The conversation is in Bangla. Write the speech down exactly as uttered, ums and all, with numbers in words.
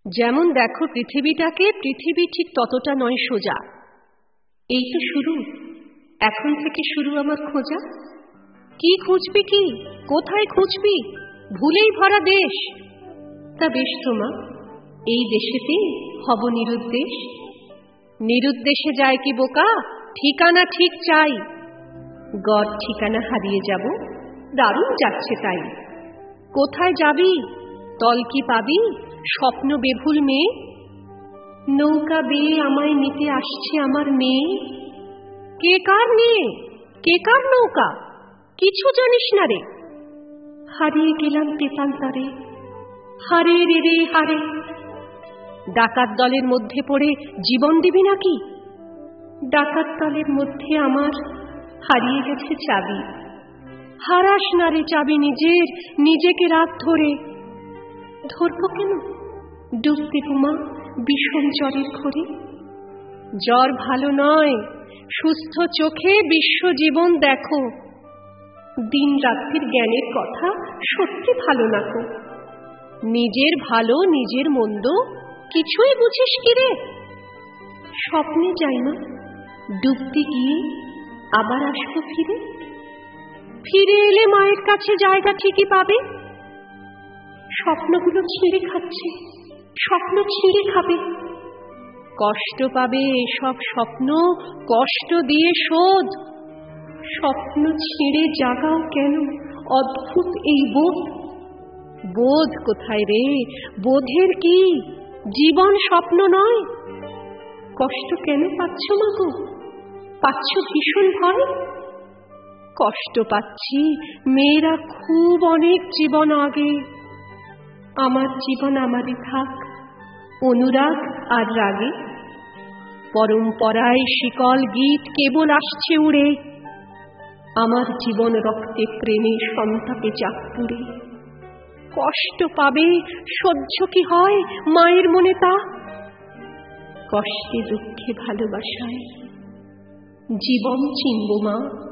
যেমন দেখো পৃথিবীটাকে, পৃথিবী ঠিক ততটা নয় সোজা। এই তো শুরু, এখন থেকে শুরু আমার খোঁজা। কি খুঁজবি, কি কোথায় খুঁজবি? ভুলেই ভরা দেশ। তা বেশ তোমা, এই দেশেতে হব নিরুদ্দেশ। নিরুদ্দেশে যায় কি বোকা, ঠিকানা ঠিক চাই। গড় ঠিকানা হারিয়ে যাব, দারুণ যাচ্ছে তাই। কোথায় যাবি, তল কি পাবি, স্বপ্ন বেভুল মেয়ে? নৌকা বেয়ে আমায় নিতে আসছে আমার মেয়ে। কে কার মেয়ে, কে কার নৌকা, কিছু জানিস না রে। হারিয়ে গেলাম তেপান্তরে, হারে রে রে হারে। ডাকাত দলের মধ্যে পড়ে জীবন দিবি নাকি? ডাকাত দলের মধ্যে আমার হারিয়ে গেছে চাবি। হারাস না রে চাবি নিজের, নিজেকে রাত ধরে। ধরব কেন, ডুবতে ঘুমা বিষম জ্বরের ঘরে। জ্বর ভালো নয়, সুস্থ চোখে বিশ্বজীবন দেখো। দিন রাত্রির জ্ঞানের কথা সত্যি ভালো না কো। নিজের ভালো নিজের মন্দ কিছুই বুঝিস কি রে? স্বপ্নে যাই না, ডুবতে গিয়ে আবার আসবো ফিরে। ফিরে এলে মায়ের কাছে জায়গা ঠিকই পাবে। স্বপ্নগুলো ছিঁড়ে খাচ্ছে, স্বপ্ন ছিঁড়ে খাবে। কষ্ট পাবে এসব স্বপ্ন, কষ্ট দিয়ে শোধ। স্বপ্ন ছিঁড়ে জাগাও কেন, অদ্ভুত এই বোধ। বোধ কোথায় রে, বোধের কি, জীবন স্বপ্ন নয়। কষ্ট কেন পাচ্ছ মা গো, পাচ্ছ ভীষণ ভয়? কষ্ট পাচ্ছি মেয়েরা খুব অনেক জীবন আগে। আমার জীবন আমারই থাক, অনুরাগ আর রাগে। পরম্পরায় শিকল গীত কেবল আসছে উড়ে। আমার জীবন রক্তে প্রেমে সন্তাপে চাপ পুড়ে। কষ্ট পাবে, সহ্য কি হয় মায়ের মনে তা? কষ্টে দুঃখে ভালোবাসায় জীবন চিনব মা।